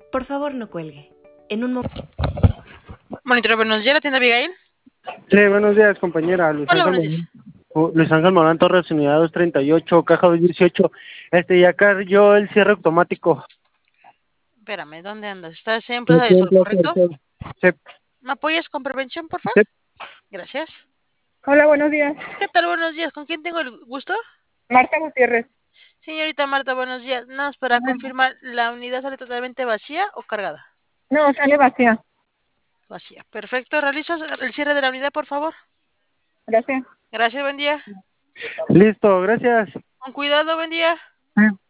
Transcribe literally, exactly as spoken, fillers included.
Por favor, no cuelgue. En un momento. Monitor, buenos días, ¿la tienda Abigail? Sí, buenos días, compañera. Luis Hola, Ángel buenos días. Morán, oh, Luis Ángel Morán Torres, unidad doscientos treinta y ocho, caja doscientos dieciocho. Este, ya cayó el cierre automático. Espérame, ¿dónde andas? ¿Estás en Plaza Aquí del en Sol, Plaza del correcto? Sol. Sí, ¿Me apoyas con prevención, por favor? sí. Gracias. Hola, buenos días. ¿Qué tal? Buenos días. ¿Con quién tengo el gusto? Marta Gutiérrez. Señorita Marta, buenos días. Nada más para confirmar, ¿la unidad sale totalmente vacía o cargada? No, sale vacía. Vacía. Perfecto. ¿Realizas el cierre de la unidad, por favor? Gracias. Gracias, buen día. Listo, gracias. Con cuidado, buen día. Sí.